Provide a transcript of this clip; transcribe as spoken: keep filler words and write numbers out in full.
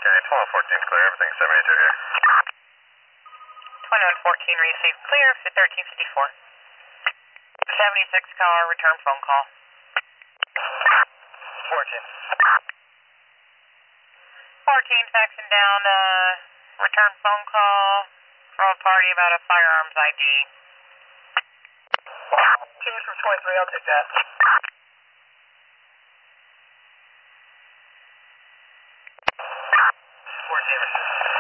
Okay, twelve fourteen clear, everything seventy-two here. twenty-one fourteen received clear, thirteen fifty-four. seventy-six car, return phone call. fourteen. fourteen faxing down, uh, return phone call from a party about a firearms I D. Two from twenty-three, I'll take that. fourteen.